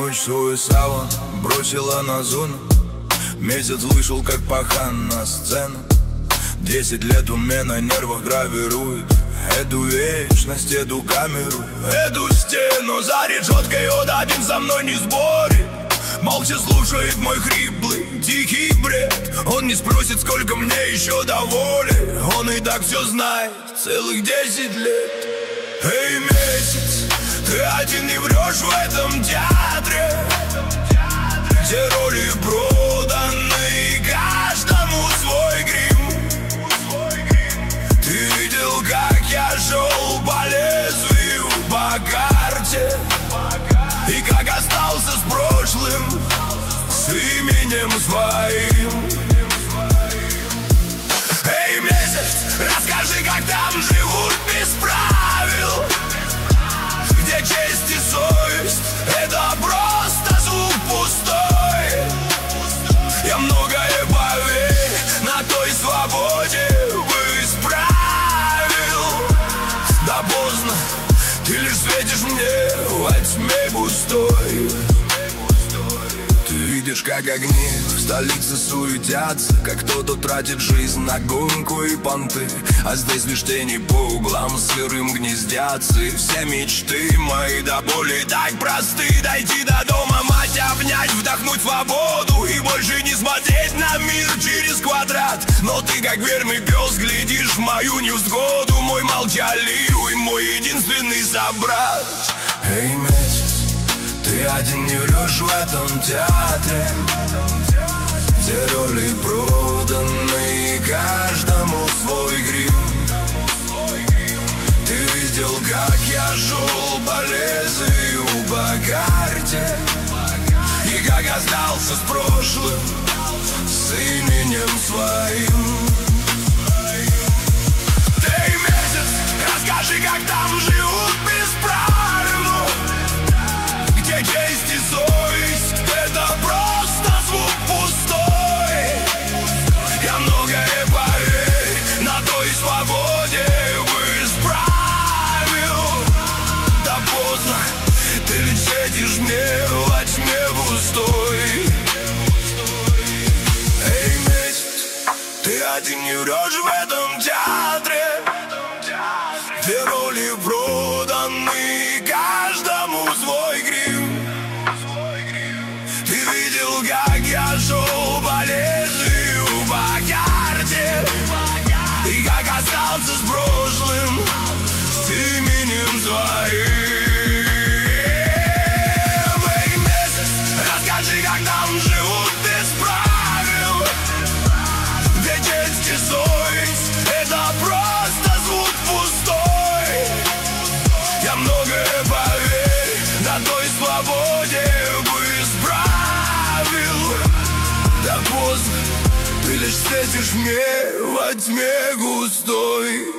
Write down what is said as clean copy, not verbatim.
ночь свой саван бросила на зону. Месяц вышел как пахан на сцену. 10 лет у меня на нервах гравирует эту вечность, эту камеру, эту стену. За решеткой он один со мной не спорит, молча слушает мой хриплый, тихий бред. Он не спросит, сколько мне еще до воли, он и так все знает целых 10 лет. Эй, месяц, ты один не врешь в этом театре, где роли проданы, каждому свой грим. Ты видел, как я шел по лезвию, по карте, и как остался с прошлым, с именем своим. Эй, месяц, расскажи, как там живут без правил, где честь и совесть — это просто звук пустой. Я многое, поверь, на той свободе бы исправил. Да поздно, ты лишь светишь мне во тьме густой. Ты видишь, как огни в столице суетятся, как кто-то тратит жизнь на гонку и понты. А здесь лишь тени по углам сырым гнездятся, и все мечты мои до боли так просты. Дойти до дома, мать обнять, вдохнуть свободу и больше не смотреть на мир через квадрат. Но ты, как верный пес, глядишь в мою невзгоду, мой молчаливый, мой единственный собрат. Эй, месяц, ты один не врешь в этом театре, где роли проданы, каждому свой грим. Ты видел, как я шел по лезвию, по карте, и как остался с прошлым, с именем своим. Эй, месяц, расскажи, как там живут без правил, где честь и совесть — это просто звук пустой. Я многое, поверь, на той свободе бы исправил. Да поздно, ты лишь светишь мне во тьме густой. Эй, месяц, ты один не врешь в этом театре, где роли проданы, каждому свой грим. Ты видел, как я шел по лезвию, по карте, и как остался с прошлым, с именем своим. Эй, месяц, расскажи, как там живут без правил, где честь и совесть — это просто звук пустой. Я многое, поверь, на той свободе бы исправил. Да поздно, ты лишь светишь мне во тьме густой.